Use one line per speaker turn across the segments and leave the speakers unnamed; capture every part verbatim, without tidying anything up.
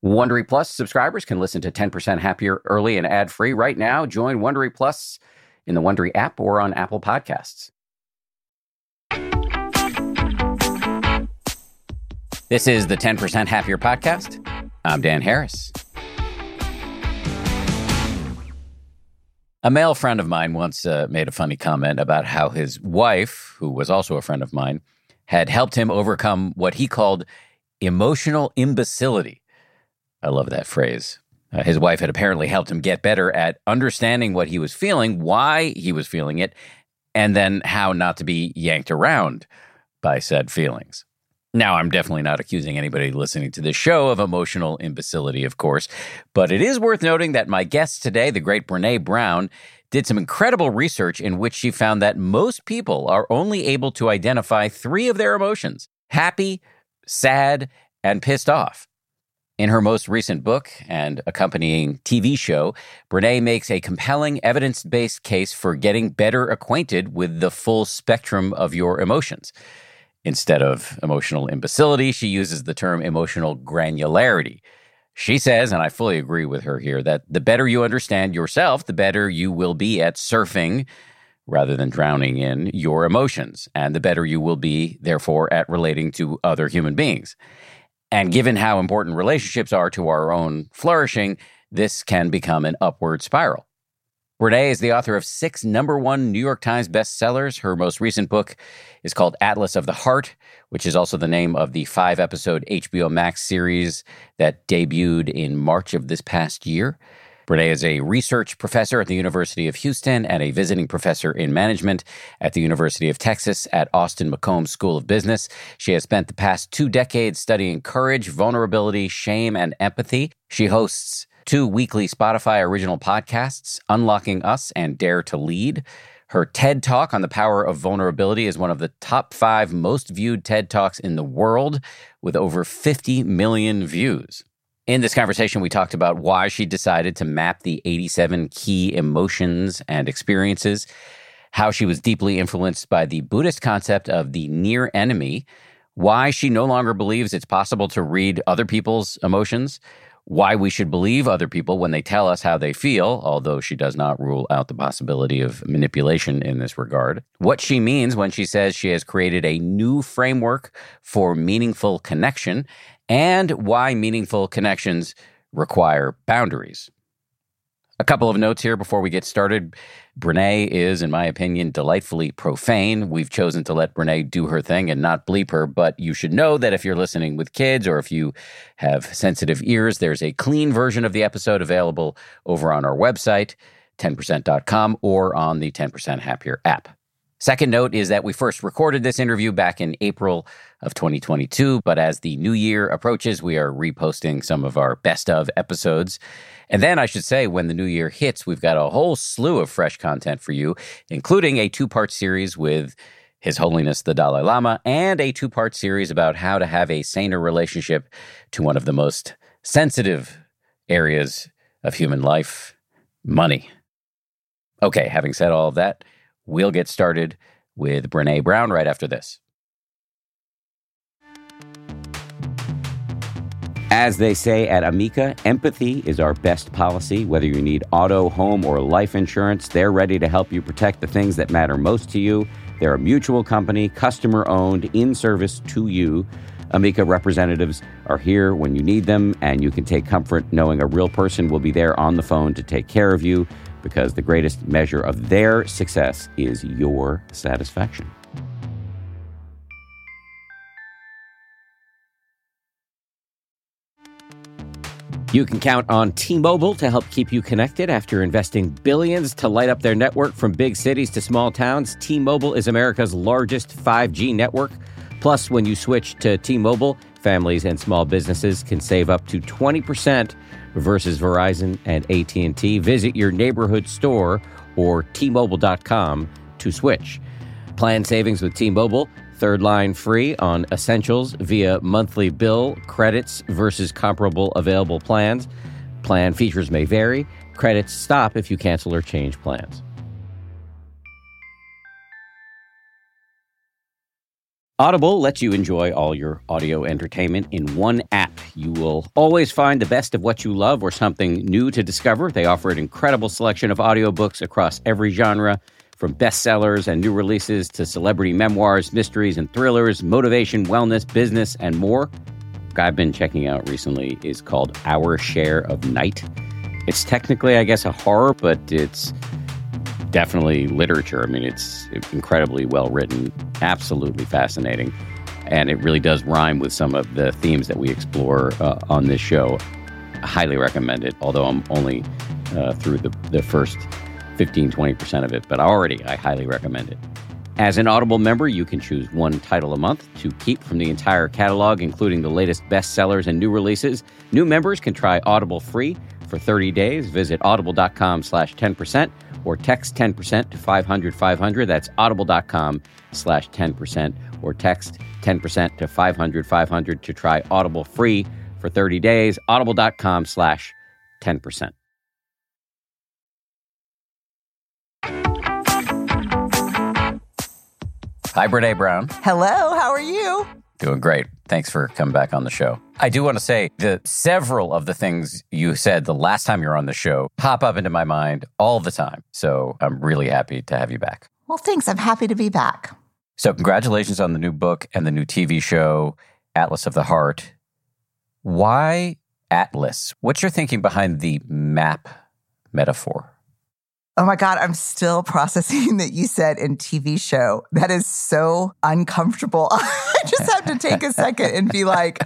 Wondery Plus subscribers can listen to ten percent Happier early and ad-free right now. Join Wondery Plus in the Wondery app or on Apple Podcasts. This is the ten percent Happier podcast. I'm Dan Harris. A male friend of mine once uh, made a funny comment about how his wife, who was also a friend of mine, had helped him overcome what he called emotional imbecility. I love that phrase. Uh, his wife had apparently helped him get better at understanding what he was feeling, why he was feeling it, and then how not to be yanked around by said feelings. Now, I'm definitely not accusing anybody listening to this show of emotional imbecility, of course, but it is worth noting that my guest today, the great Brené Brown, did some incredible research in which she found that most people are only able to identify three of their emotions: happy, sad, and pissed off. In her most recent book and accompanying T V show, Brené makes a compelling evidence-based case for getting better acquainted with the full spectrum of your emotions. Instead of emotional imbecility, she uses the term emotional granularity. She says, and I fully agree with her here, that the better you understand yourself, the better you will be at surfing rather than drowning in your emotions, and the better you will be, therefore, at relating to other human beings. And given how important relationships are to our own flourishing, this can become an upward spiral. Brené is the author of six number one New York Times bestsellers. Her most recent book is called Atlas of the Heart, which is also the name of the five-episode H B O Max series that debuted in March of this past year. Brené is a research professor at the University of Houston and a visiting professor in management at the University of Texas at Austin McComb School of Business. She has spent the past two decades studying courage, vulnerability, shame, and empathy. She hosts two weekly Spotify original podcasts, Unlocking Us and Dare to Lead. Her TED Talk on the power of vulnerability is one of the top five most viewed TED Talks in the world, with over fifty million views. In this conversation, we talked about why she decided to map the eighty-seven key emotions and experiences, how she was deeply influenced by the Buddhist concept of the near enemy, why she no longer believes it's possible to read other people's emotions, why we should believe other people when they tell us how they feel, although she does not rule out the possibility of manipulation in this regard, what she means when she says she has created a new framework for meaningful connection, and why meaningful connections require boundaries. A couple of notes here before we get started. Brené is, in my opinion, delightfully profane. We've chosen to let Brené do her thing and not bleep her, but you should know that if you're listening with kids or if you have sensitive ears, there's a clean version of the episode available over on our website, ten percent dot com, or on the ten percent Happier app. Second note is that we first recorded this interview back in April of twenty twenty-two, but as the new year approaches, we are reposting some of our best of episodes. And then I should say, when the new year hits, we've got a whole slew of fresh content for you, including a two-part series with His Holiness the Dalai Lama and a two-part series about how to have a saner relationship to one of the most sensitive areas of human life, money. Okay, having said all of that, we'll get started with Brené Brown right after this. As they say at Amica, empathy is our best policy. Whether you need auto, home, or life insurance, they're ready to help you protect the things that matter most to you. They're a mutual company, customer-owned, in service to you. Amica representatives are here when you need them, and you can take comfort knowing a real person will be there on the phone to take care of you, because the greatest measure of their success is your satisfaction. You can count on T-Mobile to help keep you connected. After investing billions to light up their network from big cities to small towns, T-Mobile is America's largest five G network. Plus, when you switch to T-Mobile, families and small businesses can save up to twenty percent versus Verizon and A T and T. Visit your neighborhood store or T Mobile dot com to switch. Plan savings with T-Mobile. Third line free on essentials via monthly bill credits versus comparable available plans. Plan features may vary. Credits stop if you cancel or change plans.
Audible lets you enjoy all your audio entertainment in one app. You will always find the best of what you love or something new to discover. They offer an incredible selection of audiobooks across every genre, from bestsellers and new releases to celebrity memoirs, mysteries and thrillers, motivation, wellness, business, and more. What I've been checking out recently is called Our Share of Night. It's technically, I guess, a horror, but it's definitely literature. I mean, it's incredibly well written, absolutely fascinating. And it really does rhyme with some of the themes that we explore uh, on this show. I highly recommend it, although I'm only uh, through the, the first fifteen, twenty percent of it. But already, I highly recommend it. As an Audible member, you can choose one title a month to keep from the entire catalog, including the latest bestsellers and new releases. New members can try Audible free for thirty days. Visit audible.com slash 10% or text ten percent to five hundred five hundred. That's audible.com slash 10% or text ten percent to five hundred five hundred to try Audible free for thirty days. Audible.com slash 10%.
Hi, Brené Brown.
Hello, how are you?
Doing great. Thanks for coming back on the show. I do want to say that several of the things you said the last time you were on the show pop up into my mind all the time. So I'm really happy to have you back.
Well, thanks. I'm happy to be back.
So congratulations on the new book and the new T V show, Atlas of the Heart. Why Atlas? What's your thinking behind the map metaphor?
Oh my God, I'm still processing that you said in T V show. That is so uncomfortable. I just have to take a second and be like,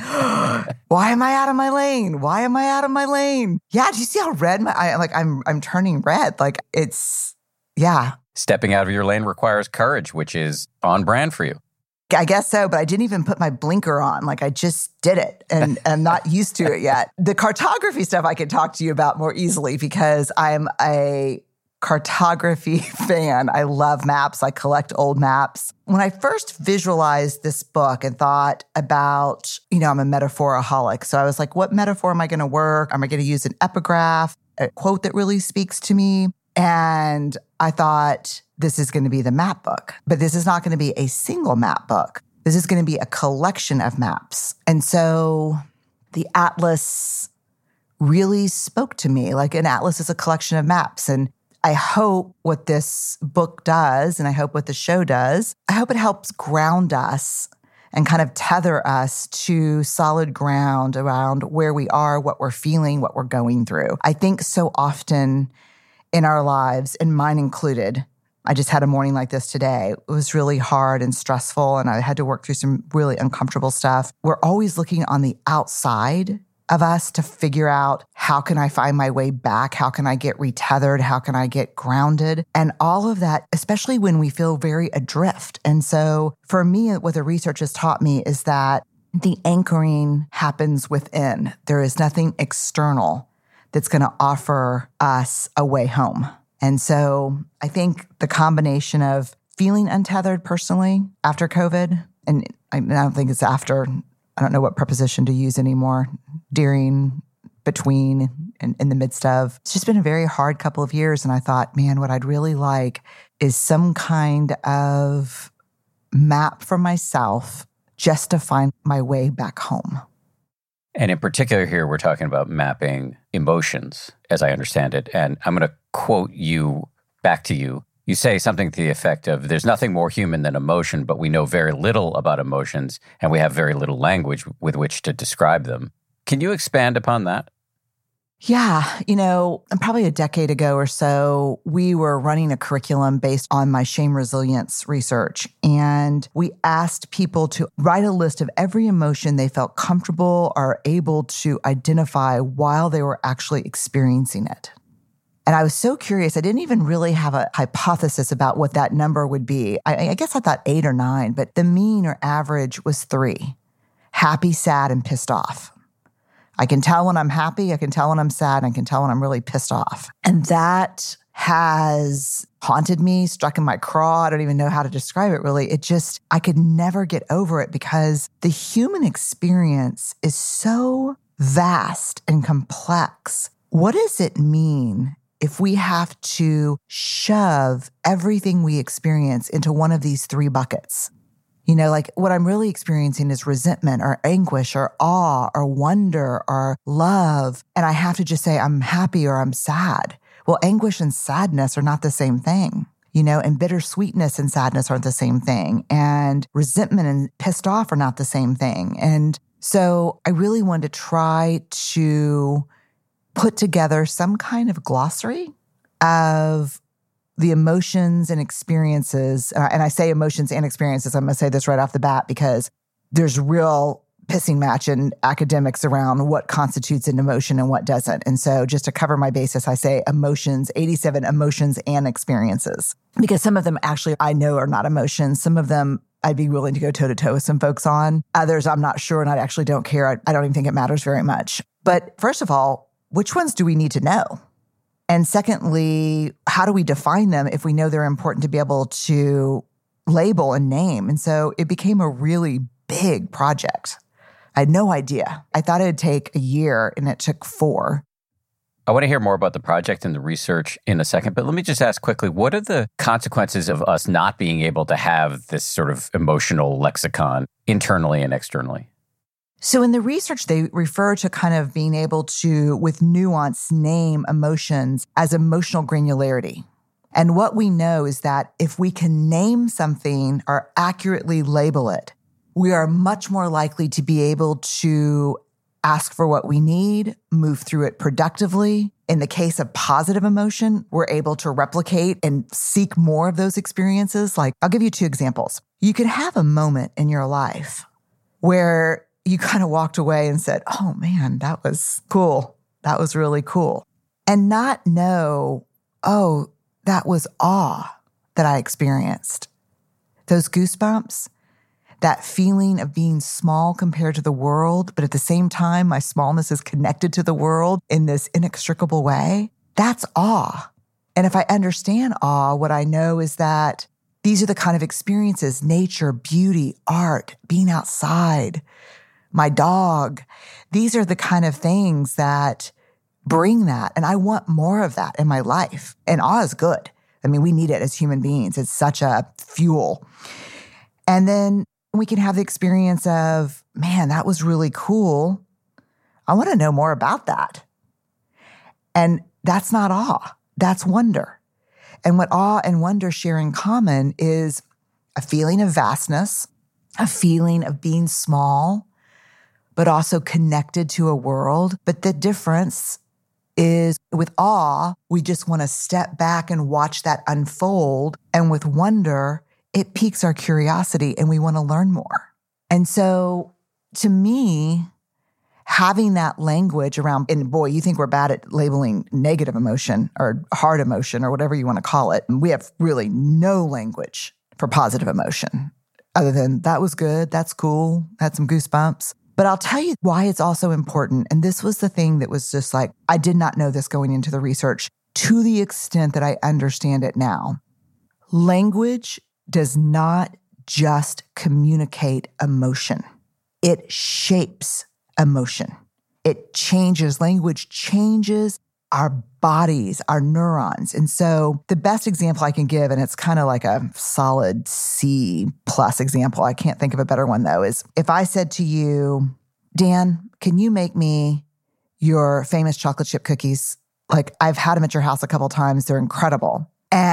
why am I out of my lane? Why am I out of my lane? Yeah, do you see how red my I like I'm I'm turning red. Like it's yeah.
Stepping out of your lane requires courage, which is on brand for you.
I guess so, but I didn't even put my blinker on. Like I just did it and I'm not used to it yet. The cartography stuff I can talk to you about more easily because I'm a cartography fan. I love maps. I collect old maps. When I first visualized this book and thought about, you know, I'm a metaphoraholic. So I was like, what metaphor am I going to work? Am I going to use an epigraph, a quote that really speaks to me? And I thought, this is going to be the map book. But this is not going to be a single map book. This is going to be a collection of maps. And so the atlas really spoke to me. Like an atlas is a collection of maps. And I hope what this book does, and I hope what the show does, I hope it helps ground us and kind of tether us to solid ground around where we are, what we're feeling, what we're going through. I think so often in our lives, and mine included, I just had a morning like this today. It was really hard and stressful, and I had to work through some really uncomfortable stuff. We're always looking on the outside of us to figure out, how can I find my way back? How can I get retethered? How can I get grounded? And all of that, especially when we feel very adrift. And so for me, what the research has taught me is that the anchoring happens within. There is nothing external that's going to offer us a way home. And so I think the combination of feeling untethered personally after COVID, and I don't think it's after, I don't know what preposition to use anymore, during, between, and in the midst of. It's just been a very hard couple of years. And I thought, man, what I'd really like is some kind of map for myself just to find my way back home.
And in particular here, we're talking about mapping emotions, as I understand it. And I'm going to quote you back to you. You say something to the effect of, there's nothing more human than emotion, but we know very little about emotions, and we have very little language with which to describe them. Can you expand upon that?
Yeah. You know, probably a decade ago or so, we were running a curriculum based on my shame resilience research. And we asked people to write a list of every emotion they felt comfortable or able to identify while they were actually experiencing it. And I was so curious. I didn't even really have a hypothesis about what that number would be. I, I guess I thought eight or nine, but the mean or average was three: happy, sad, and pissed off. I can tell when I'm happy, I can tell when I'm sad, and I can tell when I'm really pissed off. And that has haunted me, struck in my craw. I don't even know how to describe it really. It just, I could never get over it because the human experience is so vast and complex. What does it mean if we have to shove everything we experience into one of these three buckets? You know, like what I'm really experiencing is resentment or anguish or awe or wonder or love. And I have to just say, I'm happy or I'm sad. Well, anguish and sadness are not the same thing, you know, and bittersweetness and sadness aren't the same thing. And resentment and pissed off are not the same thing. And so I really wanted to try to put together some kind of glossary of the emotions and experiences, uh, and I say emotions and experiences, I'm going to say this right off the bat because there's real pissing match in academics around what constitutes an emotion and what doesn't. And so just to cover my basis, I say emotions, eighty-seven emotions and experiences, because some of them actually I know are not emotions. Some of them I'd be willing to go toe-to-toe with some folks on. Others I'm not sure and I actually don't care. I, I don't even think it matters very much. But first of all, which ones do we need to know? And secondly, how do we define them if we know they're important to be able to label and name? And so it became a really big project. I had no idea. I thought it'd take a year and it took four.
I want to hear more about the project and the research in a second, but let me just ask quickly, what are the consequences of us not being able to have this sort of emotional lexicon internally and externally?
So in the research, they refer to kind of being able to, with nuance, name emotions as emotional granularity. And what we know is that if we can name something or accurately label it, we are much more likely to be able to ask for what we need, move through it productively. In the case of positive emotion, we're able to replicate and seek more of those experiences. Like, I'll give you two examples. You could have a moment in your life where you kind of walked away and said, oh man, that was cool. That was really cool. And not know, oh, that was awe that I experienced. Those goosebumps, that feeling of being small compared to the world, but at the same time, my smallness is connected to the world in this inextricable way. That's awe. And if I understand awe, what I know is that these are the kind of experiences, nature, beauty, art, being outside, my dog. These are the kind of things that bring that. And I want more of that in my life. And awe is good. I mean, we need it as human beings. It's such a fuel. And then we can have the experience of, man, that was really cool. I want to know more about that. And that's not awe. That's wonder. And what awe and wonder share in common is a feeling of vastness, a feeling of being small, but also connected to a world. But the difference is with awe, we just want to step back and watch that unfold. And with wonder, it piques our curiosity and we want to learn more. And so to me, having that language around, and boy, you think we're bad at labeling negative emotion or hard emotion or whatever you want to call it. We have really no language for positive emotion other than that was good, that's cool, had some goosebumps. But I'll tell you why it's also important. And this was the thing that was just like, I did not know this going into the research to the extent that I understand it now. Language does not just communicate emotion. It shapes emotion. It changes. Language changes our bodies, our neurons. And so the best example I can give, and it's kind of like a solid C plus example, I can't think of a better one though, is if I said to you, Dan, can you make me your famous chocolate chip cookies? Like I've had them at your house a couple times. They're incredible.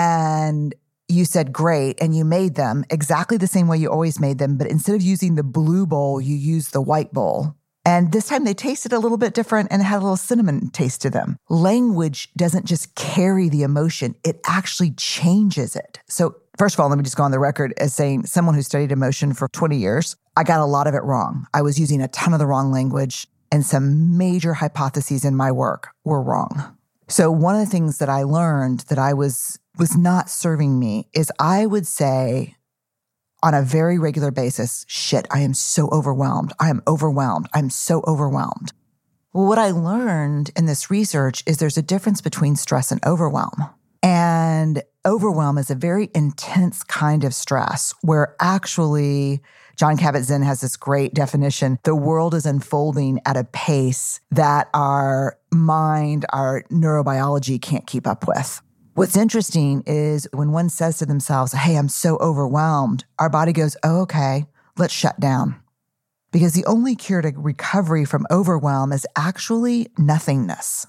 And you said, great. And you made them exactly the same way you always made them. But instead of using the blue bowl, you used the white bowl. And this time they tasted a little bit different and had a little cinnamon taste to them. Language doesn't just carry the emotion, it actually changes it. So first of all, let me just go on the record as saying someone who studied emotion for twenty years, I got a lot of it wrong. I was using a ton of the wrong language and some major hypotheses in my work were wrong. So one of the things that I learned that I was was not serving me is I would say, on a very regular basis, shit, I am so overwhelmed. I am overwhelmed. I'm so overwhelmed. Well, what I learned in this research is there's a difference between stress and overwhelm. And overwhelm is a very intense kind of stress where actually Jon Kabat-Zinn has this great definition. The world is unfolding at a pace that our mind, our neurobiology can't keep up with. What's interesting is when one says to themselves, hey, I'm so overwhelmed, our body goes, oh, okay, let's shut down. Because the only cure to recovery from overwhelm is actually nothingness.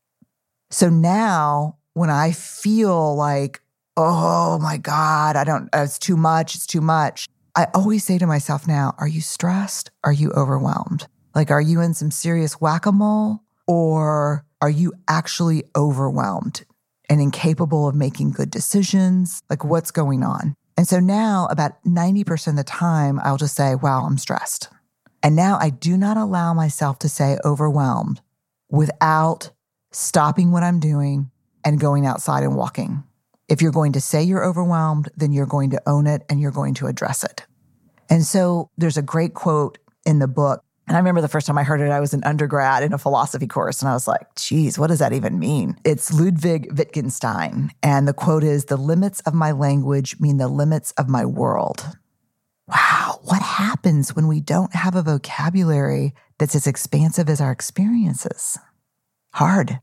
So now when I feel like, oh my God, I don't, it's too much, it's too much, I always say to myself now, are you stressed? Are you overwhelmed? Like, are you in some serious whack-a-mole, or are you actually overwhelmed and incapable of making good decisions? Like, what's going on? And so now about ninety percent of the time, I'll just say, wow, I'm stressed. And now I do not allow myself to say overwhelmed without stopping what I'm doing and going outside and walking. If you're going to say you're overwhelmed, then you're going to own it and you're going to address it. And so there's a great quote in the book. And I remember the first time I heard it, I was an undergrad in a philosophy course. And I was like, geez, what does that even mean? It's Ludwig Wittgenstein. And the quote is, the limits of my language mean the limits of my world. Wow, what happens when we don't have a vocabulary that's as expansive as our experiences? Hard.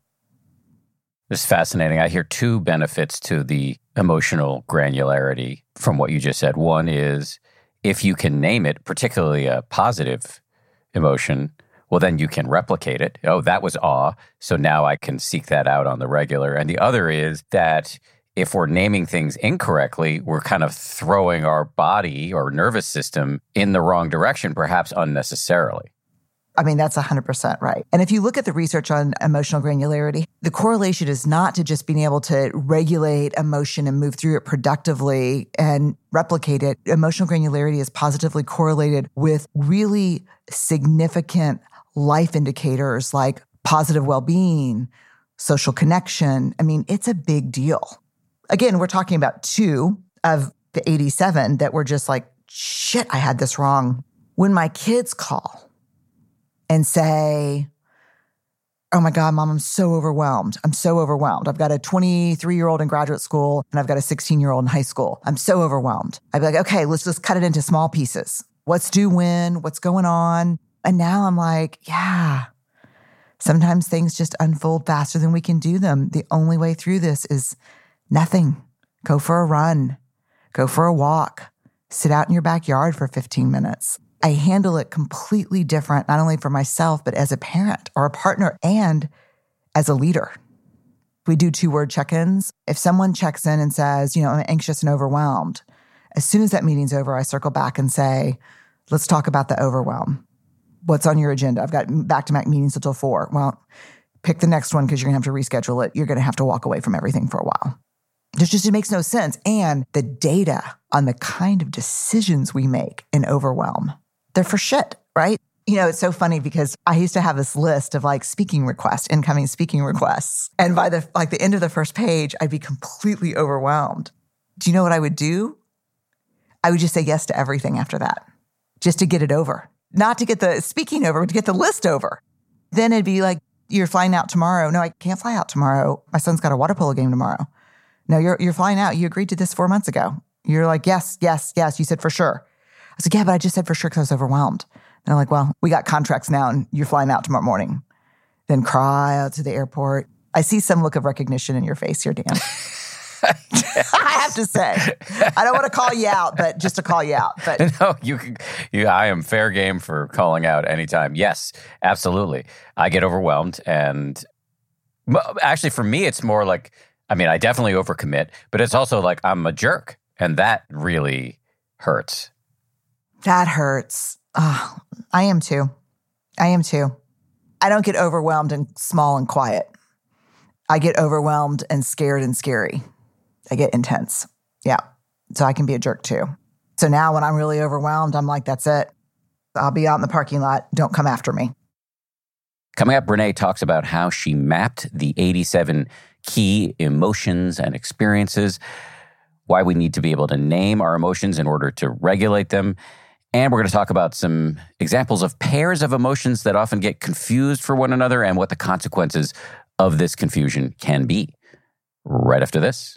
It's fascinating. I hear two benefits to the emotional granularity from what you just said. One is if you can name it, particularly a positive emotion, well, then you can replicate it. Oh, that was awe. So now I can seek that out on the regular. And the other is that if we're naming things incorrectly, we're kind of throwing our body or nervous system in the wrong direction, perhaps unnecessarily.
I mean, that's one hundred percent right. And if you look at the research on emotional granularity, the correlation is not to just being able to regulate emotion and move through it productively and replicate it. Emotional granularity is positively correlated with really significant life indicators like positive well-being, social connection. I mean, it's a big deal. Again, we're talking about two of the eighty-seven that were just like, shit, I had this wrong. When my kids call and say, oh my God, Mom, I'm so overwhelmed. I'm so overwhelmed. I've got a twenty-three-year-old in graduate school and I've got a sixteen-year-old in high school. I'm so overwhelmed. I'd be like, okay, let's just cut it into small pieces. What's due when? What's going on? And now I'm like, yeah, sometimes things just unfold faster than we can do them. The only way through this is nothing. Go for a run. Go for a walk. Sit out in your backyard for fifteen minutes. I handle it completely different, not only for myself, but as a parent or a partner and as a leader. We do two-word check-ins. If someone checks in and says, you know, I'm anxious and overwhelmed, as soon as that meeting's over, I circle back and say, let's talk about the overwhelm. What's on your agenda? I've got back-to-back meetings until four. Well, pick the next one because you're going to have to reschedule it. You're going to have to walk away from everything for a while. It just it makes no sense. And the data on the kind of decisions we make in overwhelm, they're for shit, right? You know, it's so funny because I used to have this list of like speaking requests, incoming speaking requests. And by the like the end of the first page, I'd be completely overwhelmed. Do you know what I would do? I would just say yes to everything after that, just to get it over. Not to get the speaking over, but to get the list over. Then it'd be like, you're flying out tomorrow. No, I can't fly out tomorrow. My son's got a water polo game tomorrow. No, you're you're flying out. You agreed to this four months ago. You're like, yes, yes, yes. You said for sure. I was like, yeah, but I just said for sure because I was overwhelmed. And they're like, well, we got contracts now and you're flying out tomorrow morning. Then cry out to the airport. I see some look of recognition in your face here, Dan. I have to say, I don't want to call you out, but just to call you out. But
no, you can. You, I am fair game for calling out anytime. Yes, absolutely. I get overwhelmed, and actually, for me, it's more like, I mean, I definitely overcommit, but it's also like I'm a jerk, and that really hurts.
That hurts. Oh, I am too. I am too. I don't get overwhelmed and small and quiet. I get overwhelmed and scared and scary. I get intense. Yeah. So I can be a jerk too. So now when I'm really overwhelmed, I'm like, that's it. I'll be out in the parking lot. Don't come after me.
Coming up, Brene talks about how she mapped the eighty-seven key emotions and experiences, why we need to be able to name our emotions in order to regulate them. And we're going to talk about some examples of pairs of emotions that often get confused for one another and what the consequences of this confusion can be. Right after this.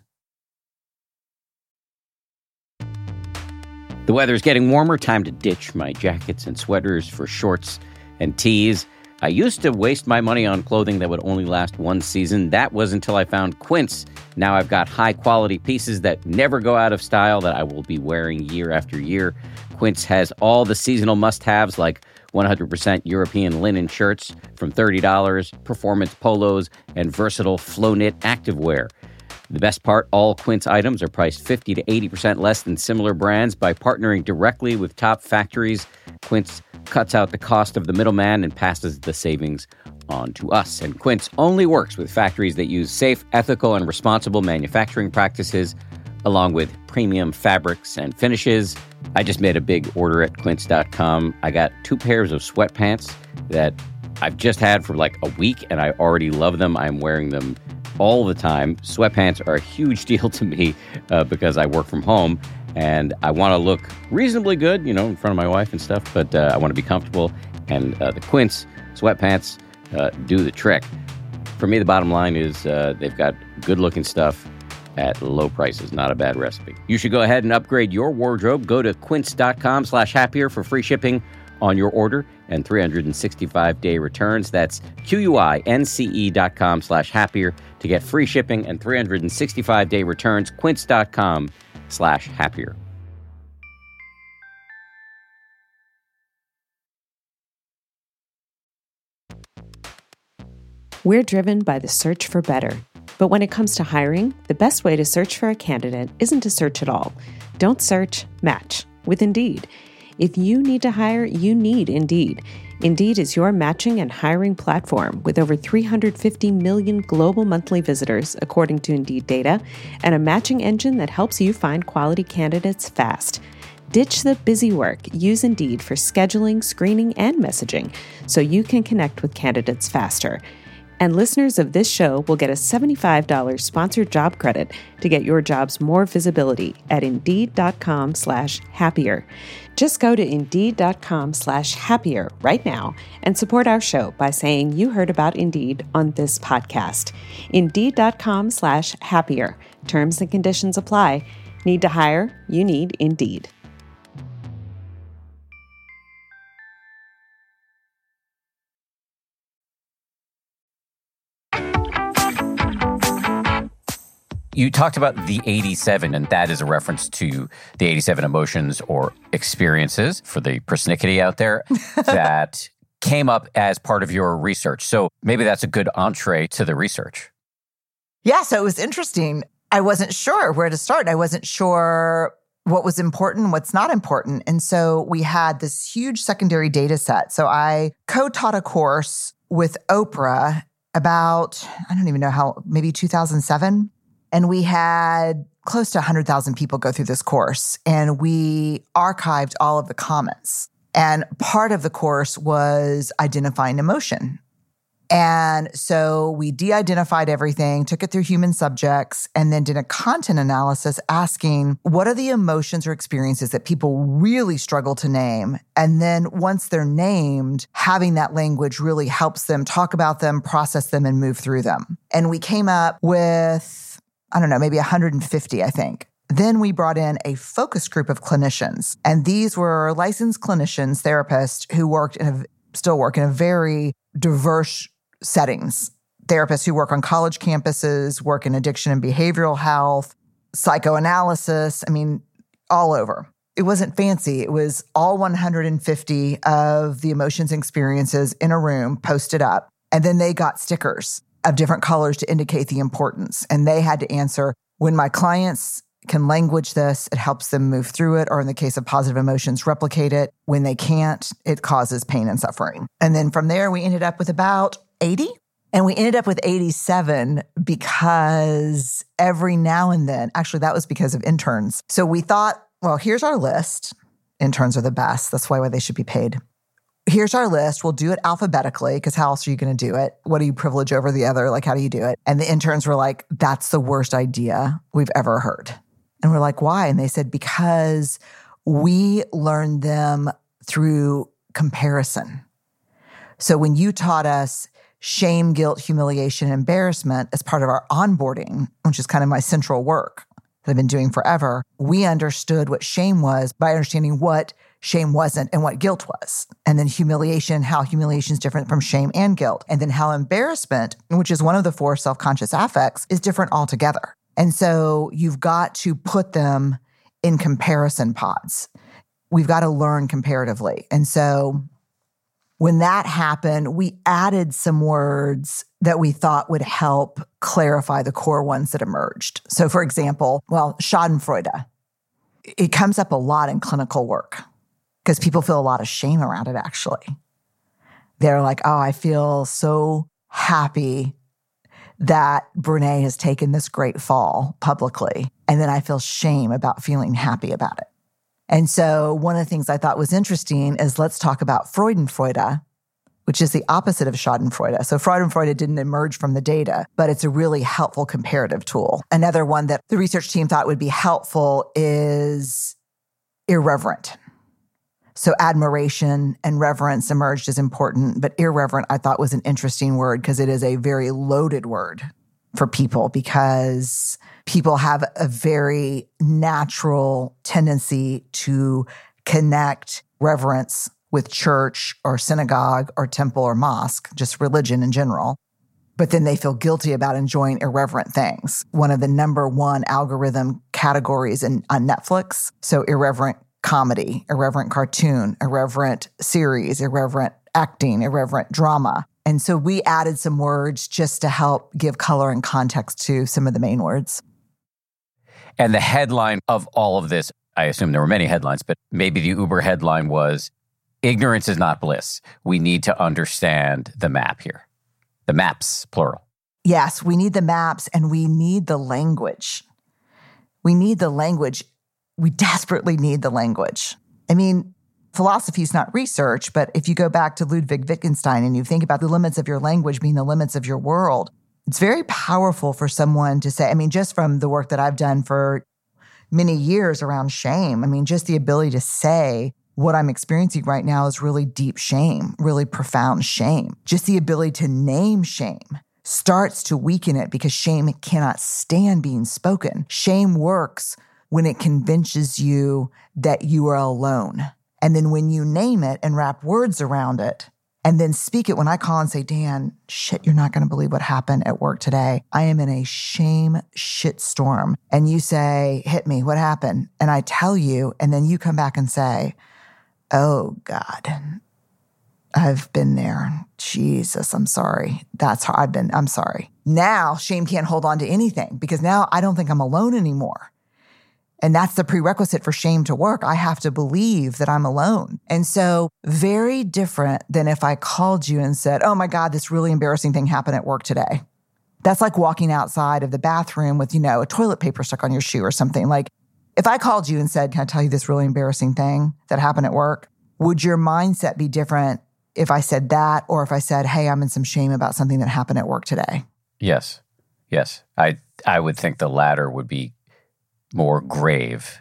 The weather's getting warmer. Time to ditch my jackets and sweaters for shorts and tees. I used to waste my money on clothing that would only last one season. That was until I found Quince. Now I've got high-quality pieces that never go out of style that I will be wearing year after year. Quince has all the seasonal must-haves like one hundred percent European linen shirts from thirty dollars, performance polos, and versatile flow-knit activewear. The best part, all Quince items are priced fifty to eighty percent less than similar brands. By partnering directly with top factories, Quince cuts out the cost of the middleman and passes the savings on to us. And Quince only works with factories that use safe, ethical, and responsible manufacturing practices, along with premium fabrics and finishes. I just made a big order at quince dot com. I got two pairs of sweatpants that I've just had for like a week, and I already love them. I'm wearing them all the time. Sweatpants are a huge deal to me uh, because I work from home and I want to look reasonably good, you know, in front of my wife and stuff, but uh, I want to be comfortable. And uh, the Quince sweatpants uh, do the trick. For me, the bottom line is uh, they've got good looking stuff at low prices. Not a bad recipe. You should go ahead and upgrade your wardrobe. Go to quince dot com slash happier for free shipping on your order and three hundred sixty-five day returns. That's Q-U-I-N-C-E dot com slash happier to get free shipping and three hundred sixty-five day returns. Quince dot com slash happier.
We're driven by the search for better. But when it comes to hiring, the best way to search for a candidate isn't to search at all. Don't search, match with Indeed. If you need to hire, you need Indeed. Indeed is your matching and hiring platform with over three hundred fifty million global monthly visitors, according to Indeed data, and a matching engine that helps you find quality candidates fast. Ditch the busy work. Use Indeed for scheduling, screening, and messaging so you can connect with candidates faster. And listeners of this show will get a seventy-five dollars sponsored job credit to get your jobs more visibility at Indeed.com slash happier. Just go to Indeed.com slash happier right now and support our show by saying you heard about Indeed on this podcast. Indeed.com slash happier. Terms and conditions apply. Need to hire? You need Indeed.
You talked about the eighty-seven, and that is a reference to the eighty-seven emotions or experiences for the persnickety out there that came up as part of your research. So maybe that's a good entree to the research.
Yeah, so it was interesting. I wasn't sure where to start. I wasn't sure what was important, what's not important. And so we had this huge secondary data set. So I co-taught a course with Oprah about, I don't even know how, maybe two thousand seven. And we had close to one hundred thousand people go through this course, and we archived all of the comments. And part of the course was identifying emotion. And so we de-identified everything, took it through human subjects, and then did a content analysis asking, what are the emotions or experiences that people really struggle to name? And then once they're named, having that language really helps them talk about them, process them, and move through them. And we came up with, I don't know, maybe one hundred fifty, I think. Then we brought in a focus group of clinicians. And these were licensed clinicians, therapists who worked in a, still work in a very diverse settings. Therapists who work on college campuses, work in addiction and behavioral health, psychoanalysis, I mean, all over. It wasn't fancy. It was all one hundred fifty of the emotions and experiences in a room posted up. And then they got stickers of different colors to indicate the importance. And they had to answer, when my clients can language this, it helps them move through it, or in the case of positive emotions, replicate it. When they can't, it causes pain and suffering. And then from there, we ended up with about eighty. And we ended up with eighty-seven because every now and then, actually that was because of interns. So we thought, well, here's our list. Interns are the best. That's why they should be paid. Here's our list. We'll do it alphabetically because how else are you going to do it? What do you privilege over the other? Like, how do you do it? And the interns were like, that's the worst idea we've ever heard. And we're like, why? And they said, because we learned them through comparison. So when you taught us shame, guilt, humiliation, and embarrassment as part of our onboarding, which is kind of my central work that I've been doing forever, we understood what shame was by understanding what shame wasn't and what guilt was. And then humiliation, how humiliation is different from shame and guilt. And then how embarrassment, which is one of the four self-conscious affects, is different altogether. And so you've got to put them in comparison pods. We've got to learn comparatively. And so when that happened, we added some words that we thought would help clarify the core ones that emerged. So for example, well, schadenfreude. It comes up a lot in clinical work because people feel a lot of shame around it, actually. They're like, oh, I feel so happy that Brene has taken this great fall publicly. And then I feel shame about feeling happy about it. And so one of the things I thought was interesting is let's talk about Freudenfreude, which is the opposite of Schadenfreude. So Freudenfreude didn't emerge from the data, but it's a really helpful comparative tool. Another one that the research team thought would be helpful is irreverent. So admiration and reverence emerged as important, but irreverent I thought was an interesting word because it is a very loaded word for people because people have a very natural tendency to connect reverence with church or synagogue or temple or mosque, just religion in general. But then they feel guilty about enjoying irreverent things. One of the number one algorithm categories in, on Netflix. So irreverent comedy, irreverent cartoon, irreverent series, irreverent acting, irreverent drama. And so we added some words just to help give color and context to some of the main words.
And the headline of all of this, I assume there were many headlines, but maybe the Uber headline was, ignorance is not bliss. We need to understand the map here. The maps, plural.
Yes, we need the maps and we need the language. We need the language. We desperately need the language. I mean, philosophy is not research, but if you go back to Ludwig Wittgenstein and you think about the limits of your language being the limits of your world, it's very powerful for someone to say, I mean, just from the work that I've done for many years around shame, I mean, just the ability to say what I'm experiencing right now is really deep shame, really profound shame. Just the ability to name shame starts to weaken it because shame cannot stand being spoken. Shame works when it convinces you that you are alone. And then when you name it and wrap words around it, and then speak it, when I call and say, Dan, shit, you're not going to believe what happened at work today. I am in a shame shitstorm. And you say, hit me, what happened? And I tell you, and then you come back and say, oh God, I've been there. Jesus, I'm sorry. That's how I've been, I'm sorry. Now shame can't hold on to anything because now I don't think I'm alone anymore. And that's the prerequisite for shame to work. I have to believe that I'm alone. And so very different than if I called you and said, oh my God, this really embarrassing thing happened at work today. That's like walking outside of the bathroom with, you know, a toilet paper stuck on your shoe or something. Like if I called you and said, can I tell you this really embarrassing thing that happened at work? Would your mindset be different if I said that or if I said, hey, I'm in some shame about something that happened at work today?
Yes. Yes. I I would think the latter would be more grave.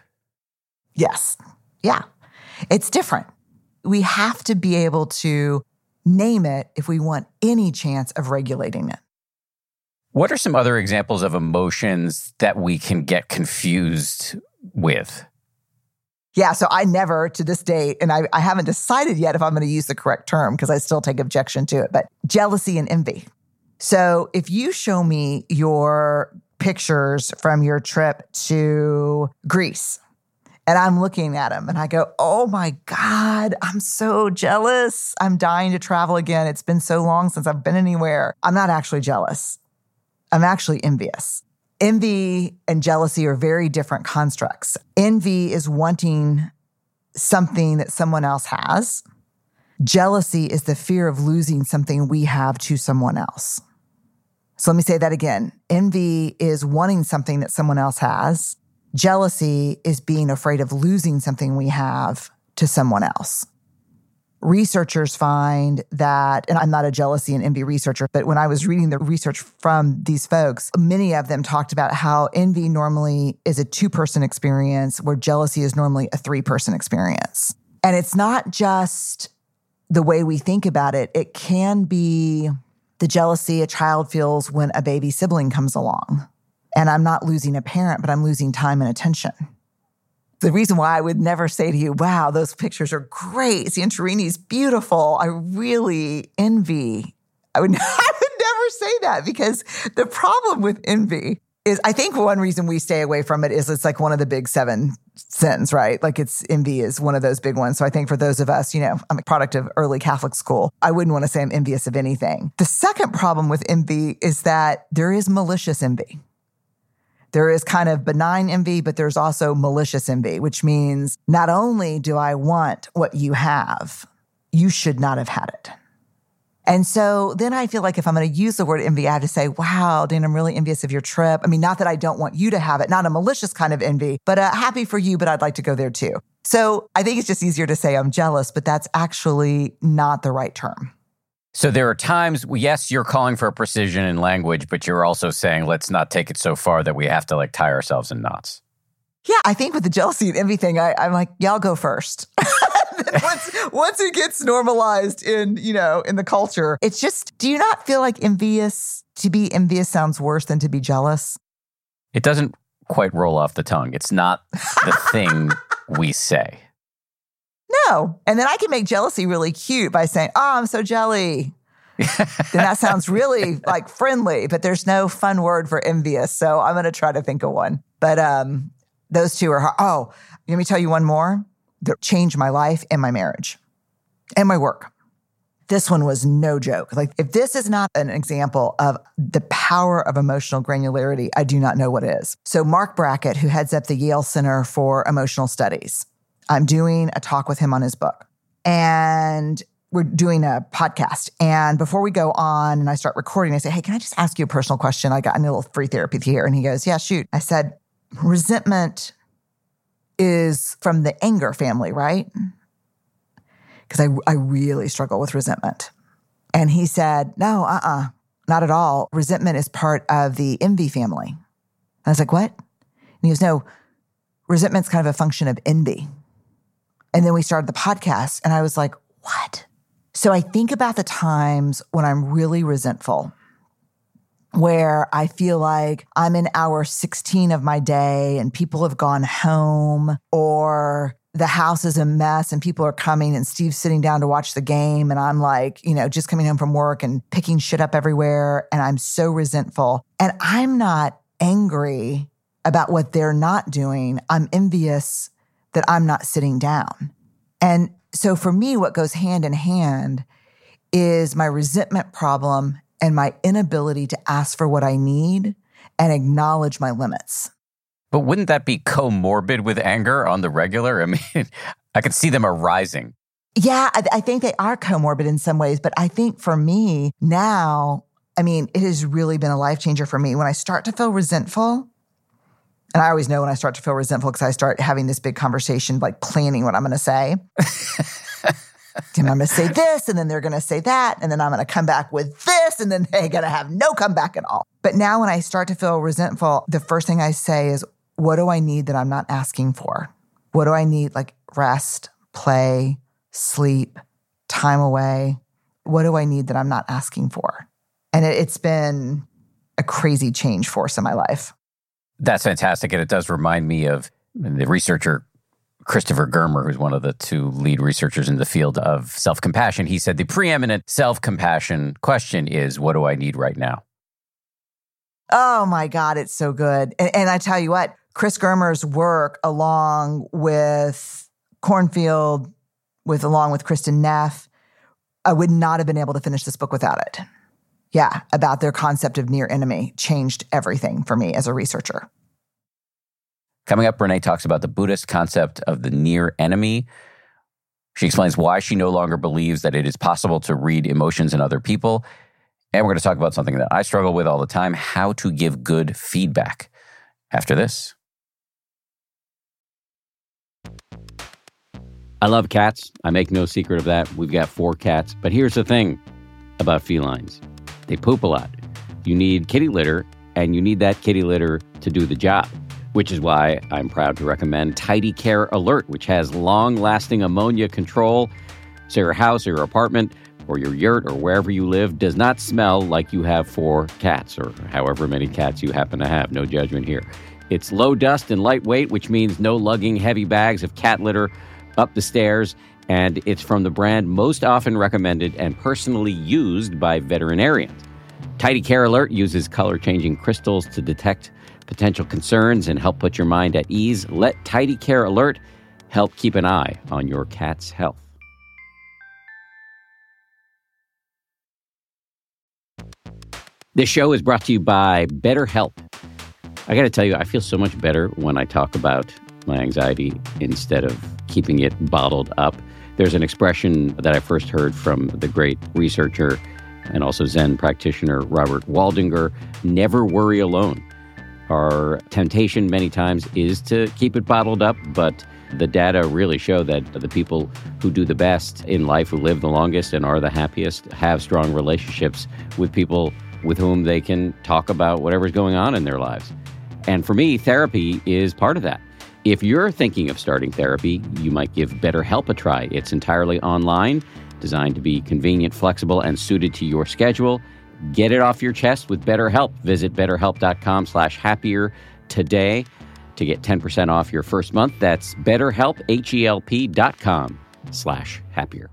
Yes. Yeah. It's different. We have to be able to name it if we want any chance of regulating it.
What are some other examples of emotions that we can get confused with?
Yeah, so I never, to this date, and I, I haven't decided yet if I'm going to use the correct term because I still take objection to it, but jealousy and envy. So if you show me your pictures from your trip to Greece, and I'm looking at them and I go, oh my God, I'm so jealous. I'm dying to travel again. It's been so long since I've been anywhere. I'm not actually jealous. I'm actually envious. Envy and jealousy are very different constructs. Envy is wanting something that someone else has. Jealousy is the fear of losing something we have to someone else. So let me say that again. Envy is wanting something that someone else has. Jealousy is being afraid of losing something we have to someone else. Researchers find that, and I'm not a jealousy and envy researcher, but when I was reading the research from these folks, many of them talked about how envy normally is a two-person experience where jealousy is normally a three-person experience. And it's not just the way we think about it. It can be the jealousy a child feels when a baby sibling comes along. And I'm not losing a parent, but I'm losing time and attention. The reason why I would never say to you, wow, those pictures are great. Santorini's beautiful. I really envy. I would, I would never say that, because the problem with envy is, I think one reason we stay away from it is it's like one of the big seven sins, right? Like it's envy is one of those big ones. So I think for those of us, you know, I'm a product of early Catholic school. I wouldn't want to say I'm envious of anything. The second problem with envy is that there is malicious envy. There is kind of benign envy, but there's also malicious envy, which means not only do I want what you have, you should not have had it. And so then I feel like if I'm going to use the word envy, I have to say, wow, Dan, I'm really envious of your trip. I mean, not that I don't want you to have it, not a malicious kind of envy, but uh, happy for you, but I'd like to go there too. So I think it's just easier to say I'm jealous, but that's actually not the right term.
So there are times, yes, you're calling for precision in language, but you're also saying, let's not take it so far that we have to like tie ourselves in knots.
Yeah, I think with the jealousy and envy thing, I, I'm like, y'all go first. once, once it gets normalized in, you know, in the culture, it's just, do you not feel like envious, to be envious sounds worse than to be jealous?
It doesn't quite roll off the tongue. It's not the thing we say.
No. And then I can make jealousy really cute by saying, oh, I'm so jelly. Then that sounds really like friendly, but there's no fun word for envious. So I'm going to try to think of one. But um, those two are hard. Oh, let me tell you one more that changed my life and my marriage and my work. This one was no joke. Like, if this is not an example of the power of emotional granularity, I do not know what is. So Mark Brackett, who heads up the Yale Center for Emotional Studies, I'm doing a talk with him on his book. And we're doing a podcast. And before we go on and I start recording, I say, hey, can I just ask you a personal question? I got a little free therapy here. And he goes, yeah, shoot. I said, resentment is from the anger family, right? Because I, I really struggle with resentment. And he said, no, uh-uh, not at all. Resentment is part of the envy family. And I was like, what? And he goes, no, resentment's kind of a function of envy. And then we started the podcast, and I was like, what? So I think about the times when I'm really resentful, where I feel like I'm in hour sixteen of my day and people have gone home, or the house is a mess and people are coming and Steve's sitting down to watch the game and I'm like, you know, just coming home from work and picking shit up everywhere, and I'm so resentful. And I'm not angry about what they're not doing. I'm envious that I'm not sitting down. And so for me, what goes hand in hand is my resentment problem and my inability to ask for what I need and acknowledge my limits.
But wouldn't that be comorbid with anger on the regular? I mean, I could see them arising.
Yeah, I, I think they are comorbid in some ways. But I think for me now, I mean, it has really been a life changer for me. When I start to feel resentful, and I always know when I start to feel resentful because I start having this big conversation, like planning what I'm going to say. And I'm going to say this, and then they're going to say that, and then I'm going to come back with this, and then they're going to have no comeback at all. But now when I start to feel resentful, the first thing I say is, what do I need that I'm not asking for? What do I need? Like rest, play, sleep, time away. What do I need that I'm not asking for? And it, it's been a crazy change force in my life.
That's fantastic. And it does remind me of the researcher Christopher Germer, who's one of the two lead researchers in the field of self-compassion. He said the preeminent self-compassion question is, what do I need right now?
Oh my God, it's so good. And, and I tell you what, Chris Germer's work along with Cornfield, with along with Kristen Neff, I would not have been able to finish this book without it. Yeah, about their concept of near enemy changed everything for me as a researcher.
Coming up, Brene talks about the Buddhist concept of the near enemy. She explains why she no longer believes that it is possible to read emotions in other people. And we're going to talk about something that I struggle with all the time, how to give good feedback. After this.
I love cats. I make no secret of that. We've got four cats. But here's the thing about felines. They poop a lot. You need kitty litter, and you need that kitty litter to do the job, which is why I'm proud to recommend Tidy Care Alert, which has long-lasting ammonia control, so your house or your apartment or your yurt or wherever you live does not smell like you have four cats or however many cats you happen to have. No judgment here. It's low dust and lightweight, which means no lugging heavy bags of cat litter up the stairs. And it's from the brand most often recommended and personally used by veterinarians. Tidy Care Alert uses color-changing crystals to detect potential concerns and help put your mind at ease. Let Tidy Care Alert help keep an eye on your cat's health. This show is brought to you by BetterHelp. I got to tell you, I feel so much better when I talk about my anxiety instead of keeping it bottled up. There's an expression that I first heard from the great researcher and also Zen practitioner Robert Waldinger, never worry alone. Our temptation many times is to keep it bottled up, but the data really show that the people who do the best in life, who live the longest and are the happiest, have strong relationships with people with whom they can talk about whatever's going on in their lives. And for me, therapy is part of that. If you're thinking of starting therapy, you might give BetterHelp a try. It's entirely online, designed to be convenient, flexible, and suited to your schedule. Get it off your chest with BetterHelp. Visit betterhelp.com slash happier today to get ten percent off your first month. That's betterhelp, H-E-L-P dot com slash happier.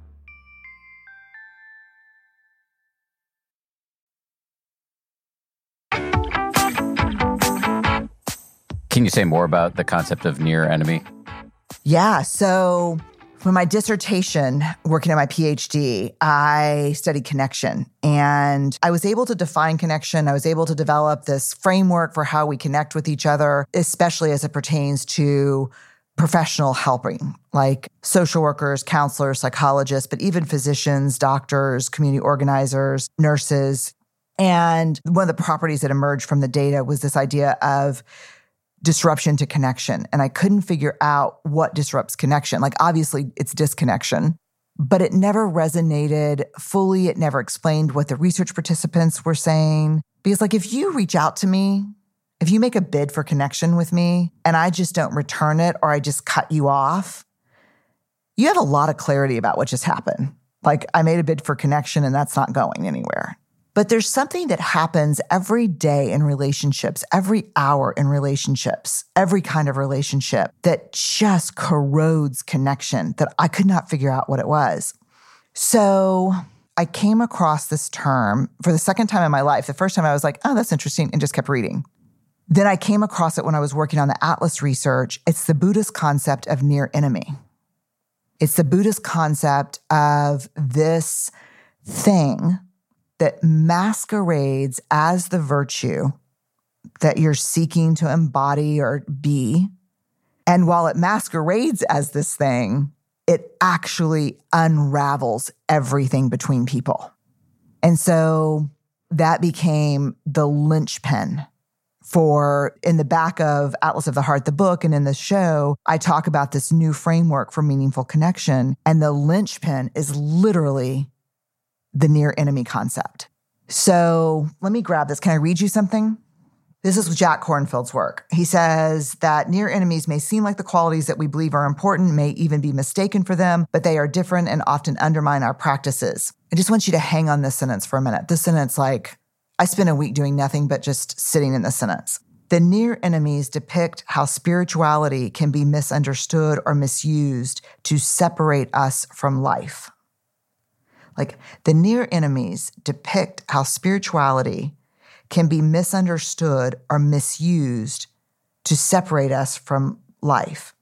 Can you say more about the concept of near enemy?
Yeah. So for my dissertation, working on my PhD, I studied connection. And I was able to define connection. I was able to develop this framework for how we connect with each other, especially as it pertains to professional helping, like social workers, counselors, psychologists, but even physicians, doctors, community organizers, nurses. And one of the properties that emerged from the data was this idea of disruption to connection. And I couldn't figure out what disrupts connection. Like, obviously, it's disconnection, but it never resonated fully. It never explained what the research participants were saying. Because, like, if you reach out to me, if you make a bid for connection with me and I just don't return it or I just cut you off, you have a lot of clarity about what just happened. Like, I made a bid for connection and that's not going anywhere. But there's something that happens every day in relationships, every hour in relationships, every kind of relationship that just corrodes connection that I could not figure out what it was. So I came across this term for the second time in my life. The first time I was like, oh, that's interesting, and just kept reading. Then I came across it when I was working on the Atlas research. It's the Buddhist concept of near enemy. It's the Buddhist concept of this thing that masquerades as the virtue that you're seeking to embody or be. And while it masquerades as this thing, it actually unravels everything between people. And so that became the linchpin for, in the back of Atlas of the Heart, the book, and in the show, I talk about this new framework for meaningful connection. And the linchpin is literally the near enemy concept. So let me grab this. Can I read you something? This is Jack Kornfield's work. He says that near enemies may seem like the qualities that we believe are important, may even be mistaken for them, but they are different and often undermine our practices. I just want you to hang on this sentence for a minute. This sentence, like, I spent a week doing nothing but just sitting in the sentence. The near enemies depict how spirituality can be misunderstood or misused to separate us from life. Like, the near enemies depict how spirituality can be misunderstood or misused to separate us from life.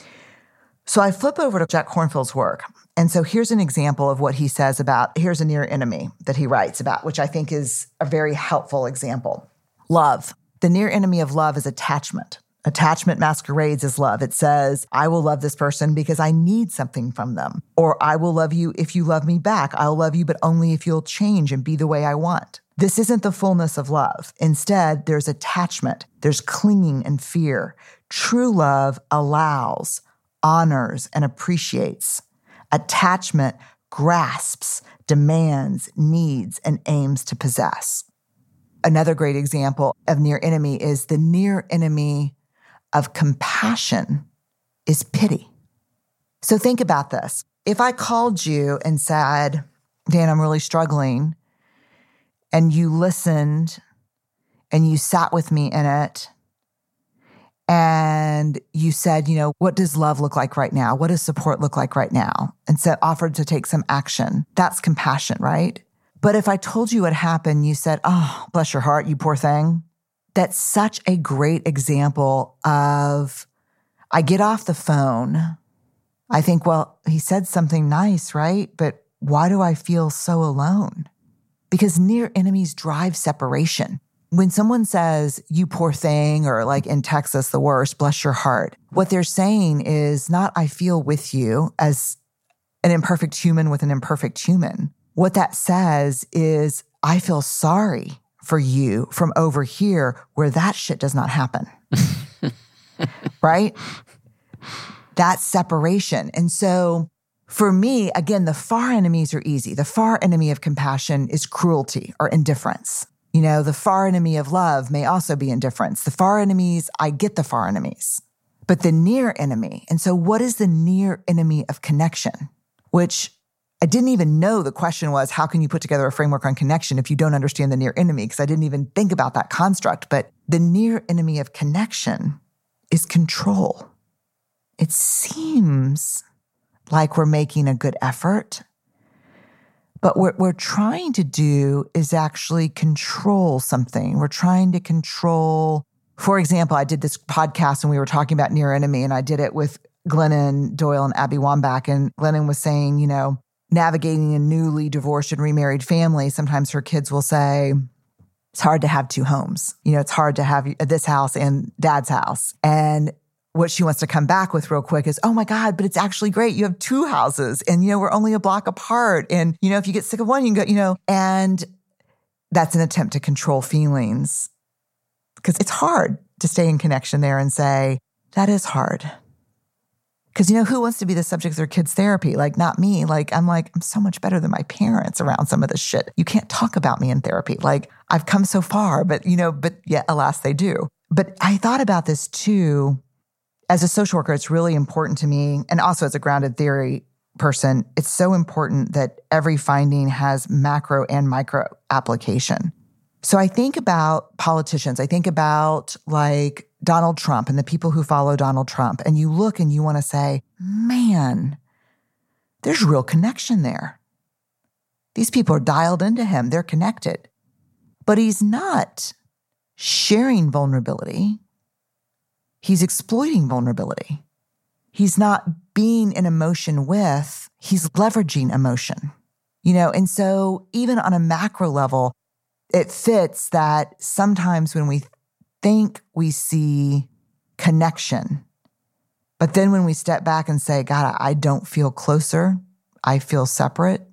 So I flip over to Jack Kornfield's work. And so here's an example of what he says about, here's a near enemy that he writes about, which I think is a very helpful example. Love. The near enemy of love is attachment. Attachment masquerades as love. It says, I will love this person because I need something from them. Or I will love you if you love me back. I'll love you, but only if you'll change and be the way I want. This isn't the fullness of love. Instead, there's attachment. There's clinging and fear. True love allows, honors, and appreciates. Attachment grasps, demands, needs, and aims to possess. Another great example of near enemy is the near enemy of compassion is pity. So think about this. If I called you and said, Dan, I'm really struggling, and you listened and you sat with me in it, and you said, you know, what does love look like right now? What does support look like right now? And so offered to take some action. That's compassion, right? But if I told you what happened, you said, oh, bless your heart, you poor thing. That's such a great example of, I get off the phone. I think, well, he said something nice, right? But why do I feel so alone? Because near enemies drive separation. When someone says, you poor thing, or like in Texas, the worst, bless your heart, what they're saying is not, I feel with you as an imperfect human with an imperfect human. What that says is, I feel sorry for you from over here where that shit does not happen. Right? That's separation. And so for me, again, the far enemies are easy. The far enemy of compassion is cruelty or indifference. You know, the far enemy of love may also be indifference. The far enemies, I get the far enemies, but the near enemy. And so what is the near enemy of connection? Which I didn't even know the question was, how can you put together a framework on connection if you don't understand the near enemy? Because I didn't even think about that construct. But the near enemy of connection is control. It seems like we're making a good effort, but what we're trying to do is actually control something. We're trying to control, for example, I did this podcast and we were talking about near enemy, and I did it with Glennon Doyle and Abby Wambach. And Glennon was saying, you know, navigating a newly divorced and remarried family, sometimes her kids will say, it's hard to have two homes. You know, it's hard to have this house and dad's house. And what she wants to come back with real quick is, oh my God, but it's actually great. You have two houses and, you know, we're only a block apart. And, you know, if you get sick of one, you can go, you know, and that's an attempt to control feelings because it's hard to stay in connection there and say, that is hard. Because, you know, who wants to be the subject of their kids' therapy? Like, not me. Like, I'm like, I'm so much better than my parents around some of this shit. You can't talk about me in therapy. Like, I've come so far, but, you know, but yet, alas, they do. But I thought about this too. As a social worker, it's really important to me, and also as a grounded theory person, it's so important that every finding has macro and micro application. So I think about politicians. I think about like Donald Trump and the people who follow Donald Trump, and you look and you want to say, man, there's real connection there. These people are dialed into him. They're connected. But he's not sharing vulnerability. He's exploiting vulnerability. He's not being in emotion with, he's leveraging emotion. You know, and so even on a macro level, it fits that sometimes when we think we see connection, but then when we step back and say, God, I don't feel closer, I feel separate,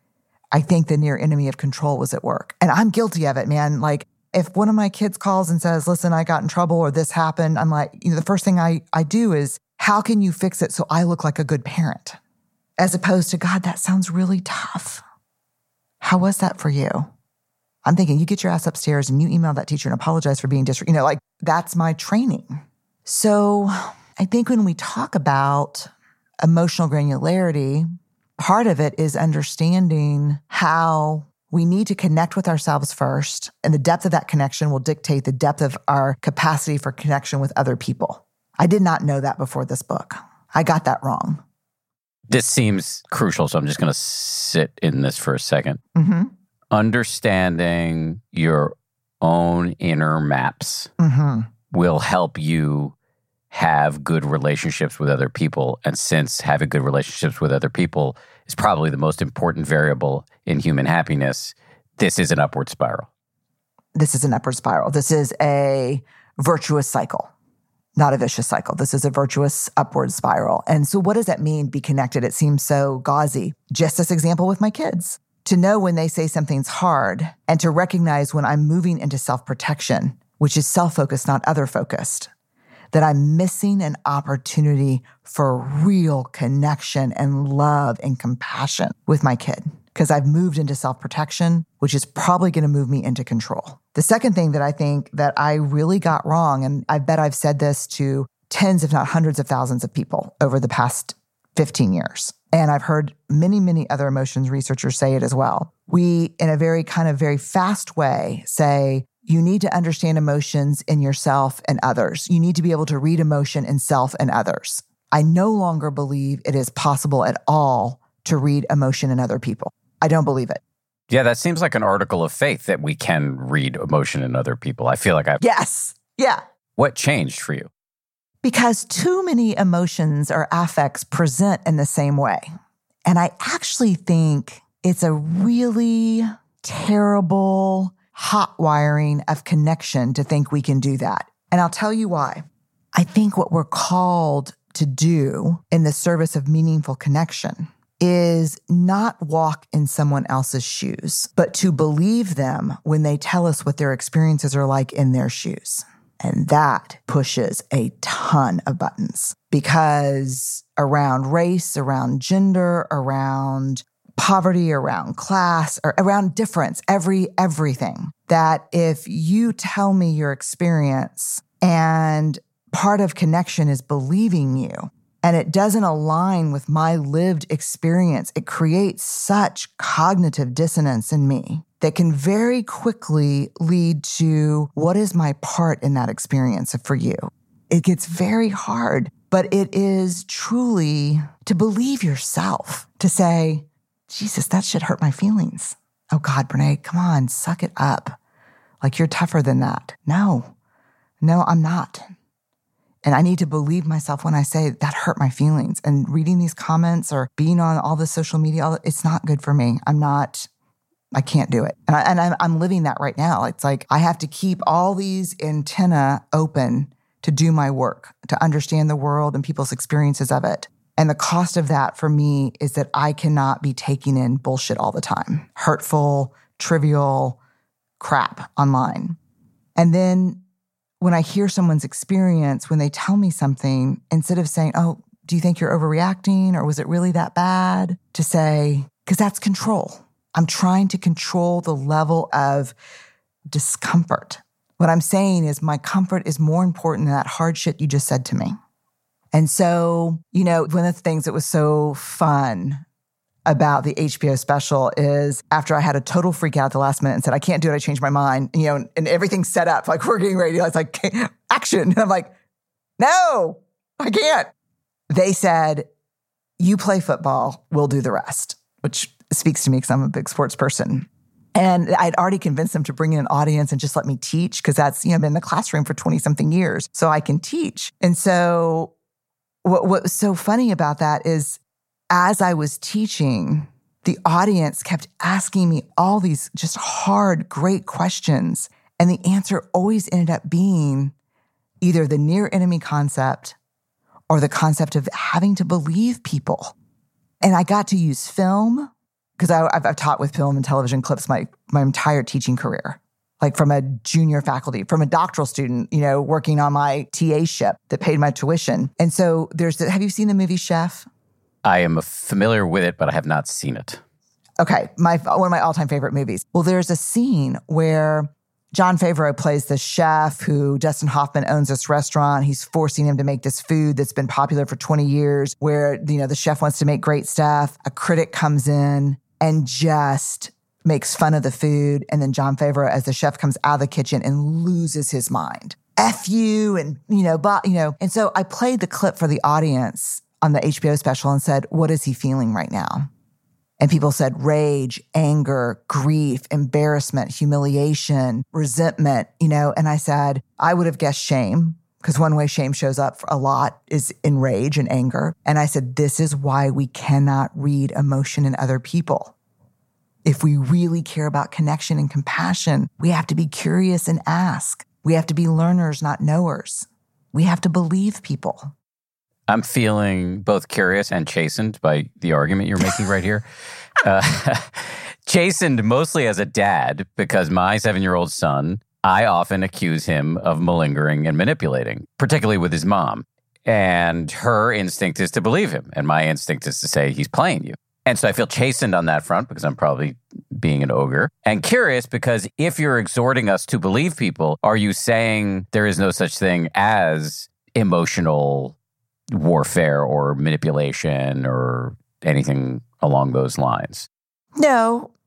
I think the near enemy of control was at work. And I'm guilty of it, man. Like, if one of my kids calls and says, listen, I got in trouble or this happened, I'm like, you know, the first thing I, I do is, how can you fix it so I look like a good parent? As opposed to, God, that sounds really tough. How was that for you? I'm thinking, you get your ass upstairs and you email that teacher and apologize for being disrespectful. You know, like, that's my training. So I think when we talk about emotional granularity, part of it is understanding how we need to connect with ourselves first, and the depth of that connection will dictate the depth of our capacity for connection with other people. I did not know that before this book. I got that wrong.
This seems crucial, so I'm just going to sit in this for a second.
Mm-hmm.
Understanding your own inner maps
mm-hmm.
will help you have good relationships with other people. And since having good relationships with other people is probably the most important variable in human happiness, this is an upward spiral.
This is an upward spiral. This is a virtuous cycle, not a vicious cycle. This is a virtuous upward spiral. And so what does that mean, be connected? It seems so gauzy. Just this example with my kids. To know when they say something's hard and to recognize when I'm moving into self-protection, which is self-focused, not other-focused, that I'm missing an opportunity for real connection and love and compassion with my kid because I've moved into self-protection, which is probably going to move me into control. The second thing that I think that I really got wrong, and I bet I've said this to tens, if not hundreds of thousands of people over the past fifteen years, and I've heard many, many other emotions researchers say it as well. We, in a very kind of very fast way, say, You need to understand emotions in yourself and others. You need to be able to read emotion in self and others. I no longer believe it is possible at all to read emotion in other people. I don't believe it.
Yeah, that seems like an article of faith that we can read emotion in other people. I feel like I...
Yes. Yeah.
What changed for you?
Because too many emotions or affects present in the same way. And I actually think it's a really terrible hot wiring of connection to think we can do that. And I'll tell you why. I think what we're called to do in the service of meaningful connection is not walk in someone else's shoes, but to believe them when they tell us what their experiences are like in their shoes. And that pushes a ton of buttons because around race, around gender, around poverty, around class, or around difference, every everything, that if you tell me your experience and part of connection is believing you, and it doesn't align with my lived experience, it creates such cognitive dissonance in me that can very quickly lead to what is my part in that experience for you? It gets very hard, but it is truly to believe yourself, to say, Jesus, that shit hurt my feelings. Oh God, Brene, come on, suck it up. Like you're tougher than that. No, no, I'm not. And I need to believe myself when I say that hurt my feelings. And reading these comments or being on all the social media, all, it's not good for me. I'm not, I can't do it. And, I, and I'm, I'm living that right now. It's like I have to keep all these antennae open to do my work, to understand the world and people's experiences of it. And the cost of that for me is that I cannot be taking in bullshit all the time. Hurtful, trivial crap online. And then when I hear someone's experience, when they tell me something, instead of saying, oh, do you think you're overreacting or was it really that bad? To say, because that's control. I'm trying to control the level of discomfort. What I'm saying is my comfort is more important than that hard shit you just said to me. And so, you know, one of the things that was so fun about the H B O special is after I had a total freak out at the last minute and said, I can't do it, I changed my mind, you know, and everything's set up, like we're getting ready, it's like, action. And I'm like, no, I can't. They said, you play football, we'll do the rest, which speaks to me because I'm a big sports person. And I'd already convinced them to bring in an audience and just let me teach because that's, you know, I've been in the classroom for twenty something years, so I can teach. And so what, what was so funny about that is as I was teaching, the audience kept asking me all these just hard, great questions. And the answer always ended up being either the near enemy concept or the concept of having to believe people. And I got to use film because I've, I've taught with film and television clips my, my entire teaching career, like from a junior faculty, from a doctoral student, you know, working on my T A ship that paid my tuition. And so there's, the, have you seen the movie Chef?
I am familiar with it, but I have not seen it.
Okay, my one of my all-time favorite movies. Well, there's a scene where Jon Favreau plays the chef who Dustin Hoffman owns this restaurant. He's forcing him to make this food that's been popular for twenty years where, you know, the chef wants to make great stuff. A critic comes in and just makes fun of the food. And then Jon Favreau, as the chef, comes out of the kitchen and loses his mind. F you and, you know, but, you know. And so I played the clip for the audience on the H B O special and said, what is he feeling right now? And people said rage, anger, grief, embarrassment, humiliation, resentment, you know, and I said, I would have guessed shame because one way shame shows up a lot is in rage and anger. And I said, this is why we cannot read emotion in other people. If we really care about connection and compassion, we have to be curious and ask. We have to be learners, not knowers. We have to believe people.
I'm feeling both curious and chastened by the argument you're making right here. Uh, chastened mostly as a dad because my seven-year-old son, I often accuse him of malingering and manipulating, particularly with his mom. And her instinct is to believe him. And my instinct is to say he's playing you. And so I feel chastened on that front because I'm probably being an ogre. And curious because if you're exhorting us to believe people, are you saying there is no such thing as emotional warfare or manipulation or anything along those lines?
No,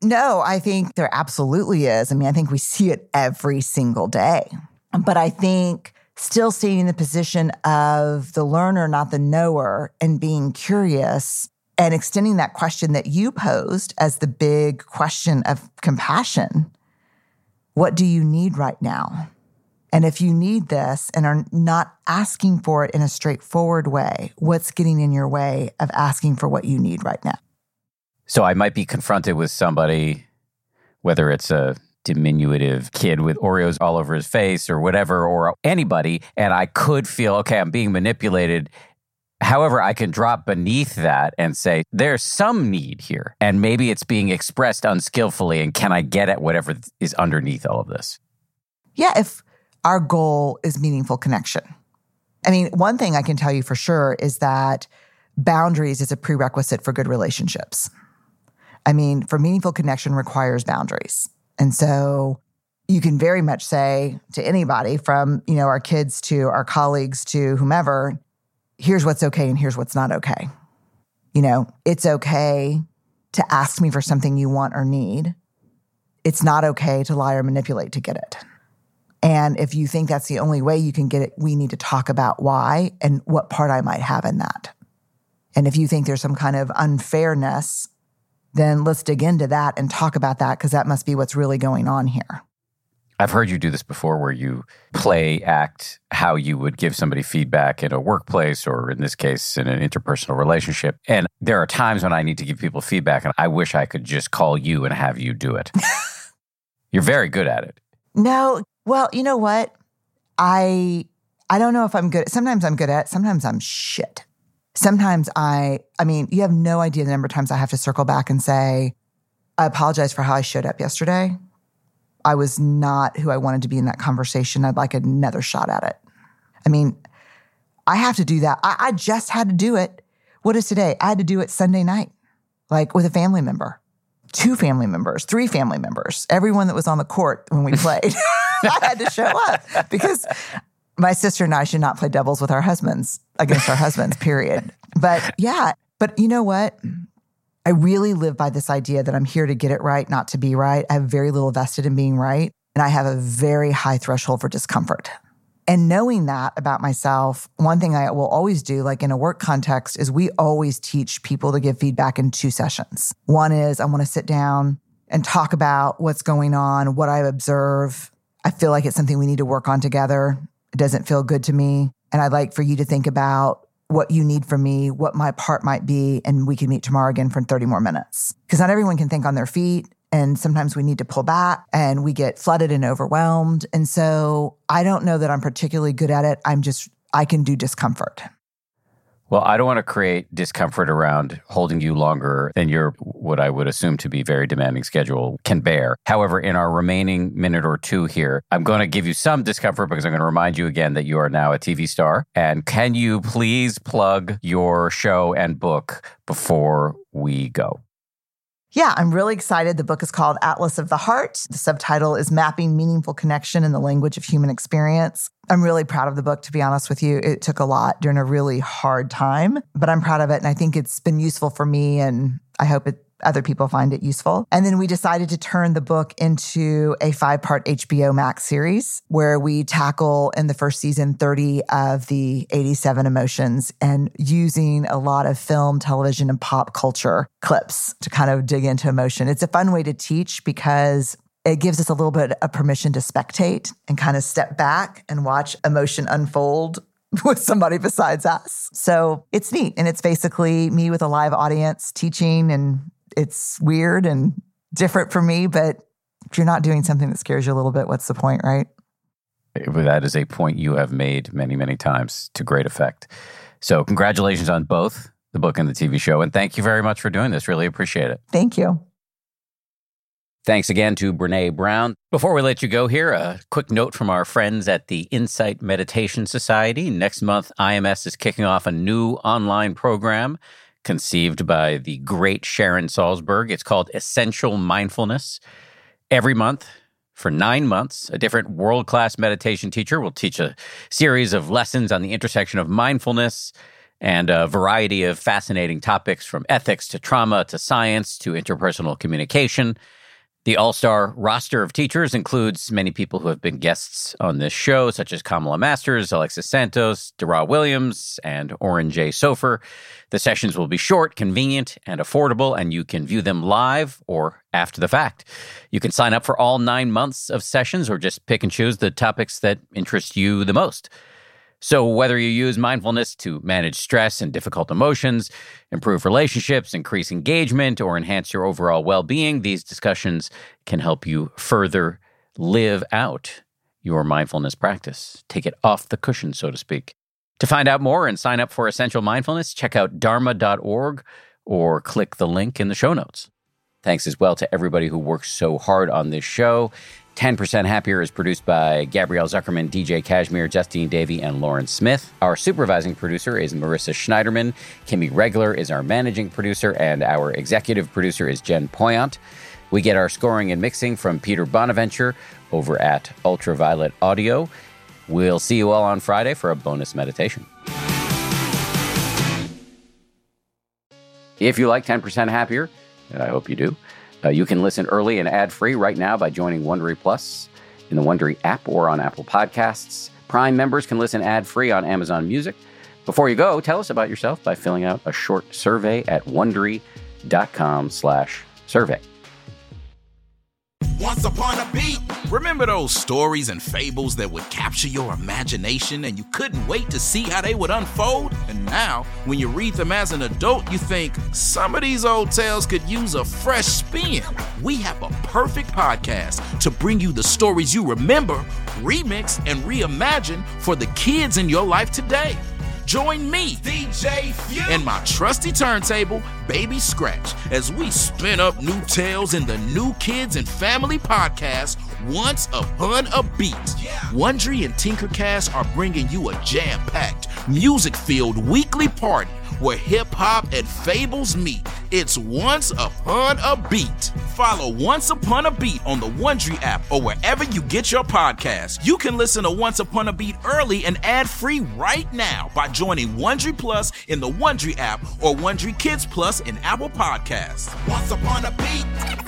No, I think there absolutely is. I mean, I think we see it every single day. But I think still staying in the position of the learner, not the knower, and being curious and extending that question that you posed as the big question of compassion. What do you need right now? And if you need this and are not asking for it in a straightforward way, what's getting in your way of asking for what you need right now?
So I might be confronted with somebody, whether it's a diminutive kid with Oreos all over his face or whatever, or anybody, and I could feel, okay, I'm being manipulated. However, I can drop beneath that and say, there's some need here, and maybe it's being expressed unskillfully, and can I get at whatever is underneath all of this?
Yeah, if our goal is meaningful connection. I mean, one thing I can tell you for sure is that boundaries is a prerequisite for good relationships. I mean, for meaningful connection requires boundaries. And so you can very much say to anybody from, you know, our kids to our colleagues to whomever, here's what's okay and here's what's not okay. You know, it's okay to ask me for something you want or need. It's not okay to lie or manipulate to get it. And if you think that's the only way you can get it, we need to talk about why and what part I might have in that. And if you think there's some kind of unfairness, then let's dig into that and talk about that, because that must be what's really going on here.
I've heard you do this before, where you play act how you would give somebody feedback in a workplace, or in this case, in an interpersonal relationship. And there are times when I need to give people feedback, and I wish I could just call you and have you do it. You're very good at it.
No, well, you know what? I I don't know if I'm good. Sometimes I'm good at it. Sometimes I'm shit. Sometimes I, I mean, you have no idea the number of times I have to circle back and say, I apologize for how I showed up yesterday. I was not who I wanted to be in that conversation. I'd like another shot at it. I mean, I have to do that. I, I just had to do it. What is today? I had to do it Sunday night, like with a family member, two family members, three family members, everyone that was on the court when we played. I had to show up because my sister and I should not play doubles with our husbands, against our husbands, period. But yeah, but you know what? I really live by this idea that I'm here to get it right, not to be right. I have very little vested in being right. And I have a very high threshold for discomfort. And knowing that about myself, one thing I will always do, like in a work context, is we always teach people to give feedback in two sessions. One is I want to sit down and talk about what's going on, what I observe. I feel like it's something we need to work on together. It doesn't feel good to me. And I'd like for you to think about what you need from me, what my part might be, and we can meet tomorrow again for thirty more minutes. Because not everyone can think on their feet. And sometimes we need to pull back and we get flooded and overwhelmed. And so I don't know that I'm particularly good at it. I'm just, I can do discomfort.
Well, I don't want to create discomfort around holding you longer than your, what I would assume to be very demanding schedule can bear. However, in our remaining minute or two here, I'm going to give you some discomfort because I'm going to remind you again that you are now a T V star. And can you please plug your show and book before we go?
Yeah, I'm really excited. The book is called Atlas of the Heart. The subtitle is Mapping Meaningful Connection in the Language of Human Experience. I'm really proud of the book, to be honest with you. It took a lot during a really hard time, but I'm proud of it. And I think it's been useful for me, and I hope it, other people find it useful. And then we decided to turn the book into a five-part H B O Max series where we tackle in the first season thirty of the eighty-seven emotions, and using a lot of film, television, and pop culture clips to kind of dig into emotion. It's a fun way to teach because it gives us a little bit of permission to spectate and kind of step back and watch emotion unfold with somebody besides us. So it's neat. And it's basically me with a live audience teaching, and it's weird and different for me, but if you're not doing something that scares you a little bit, what's the point, right?
That is a point you have made many, many times to great effect. So congratulations on both the book and the T V show. And thank you very much for doing this. Really appreciate it.
Thank you.
Thanks again to Brené Brown. Before we let you go here, a quick note from our friends at the Insight Meditation Society. Next month, I M S is kicking off a new online program conceived by the great Sharon Salzberg. It's called Essential Mindfulness. Every month, for nine months, a different world-class meditation teacher will teach a series of lessons on the intersection of mindfulness
and a variety of fascinating topics from ethics to trauma to science to interpersonal communication. The all-star roster of teachers includes many people who have been guests on this show, such as Kamala Masters, Alexis Santos, Dara Williams, and Oren J. Sofer. The sessions will be short, convenient, and affordable, and you can view them live or after the fact. You can sign up for all nine months of sessions or just pick and choose the topics that interest you the most. So whether you use mindfulness to manage stress and difficult emotions, improve relationships, increase engagement, or enhance your overall well-being, these discussions can help you further live out your mindfulness practice. Take it off the cushion, so to speak. To find out more and sign up for Essential Mindfulness, check out dharma dot org or click the link in the show notes. Thanks as well to everybody who works so hard on this show. ten percent Happier is produced by Gabrielle Zuckerman, D J Cashmere, Justine Davey, and Lauren Smith. Our supervising producer is Marissa Schneiderman. Kimmy Regler is our managing producer, and our executive producer is Jen Poyant. We get our scoring and mixing from Peter Bonaventure over at Ultraviolet Audio. We'll see you all on Friday for a bonus meditation. If you like ten percent Happier, and I hope you do, Uh, you can listen early and ad-free right now by joining Wondery Plus in the Wondery app or on Apple Podcasts. Prime members can listen ad-free on Amazon Music. Before you go, tell us about yourself by filling out a short survey at Wondery.com slash survey.
Once upon a beat. Remember those stories and fables that would capture your imagination and you couldn't wait to see how they would unfold? And now, when you read them as an adult, you think, some of these old tales could use a fresh spin. We have a perfect podcast to bring you the stories you remember, remix, and reimagine for the kids in your life today. Join me, D J Few, and my trusty turntable, Baby Scratch, as we spin up new tales in the New Kids and Family podcast, Once Upon a Beat. Yeah. Wondery and Tinkercast are bringing you a jam-packed, music-filled weekly party where hip-hop and fables meet. It's Once Upon a Beat. Follow Once Upon a Beat on the Wondery app or wherever you get your podcasts. You can listen to Once Upon a Beat early and ad-free right now by joining Wondery Plus in the Wondery app or Wondery Kids Plus in Apple Podcasts. Once Upon a Beat.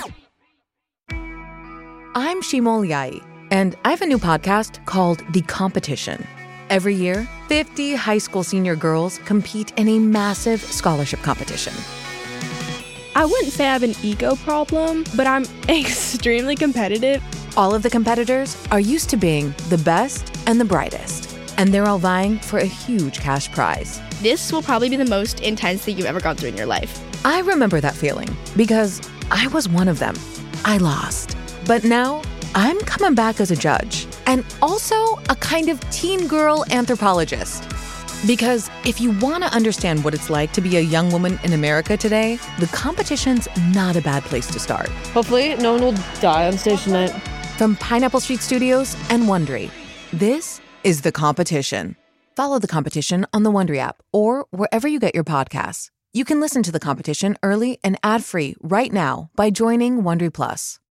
I'm Shimol Yai, and I have a new podcast called The Competition. Every year, fifty high school senior girls compete in a massive scholarship competition.
I wouldn't say I have an ego problem, but I'm extremely competitive.
All of the competitors are used to being the best and the brightest, and they're all vying for a huge cash prize.
This will probably be the most intense thing you've ever gone through in your life.
I remember that feeling because I was one of them. I lost. But now, I'm coming back as a judge and also a kind of teen girl anthropologist. Because if you want to understand what it's like to be a young woman in America today, the competition's not a bad place to start.
Hopefully, no one will die on stage tonight.
From Pineapple Street Studios and Wondery, this is The Competition. Follow The Competition on the Wondery app or wherever you get your podcasts. You can listen to The Competition early and ad-free right now by joining Wondery Plus.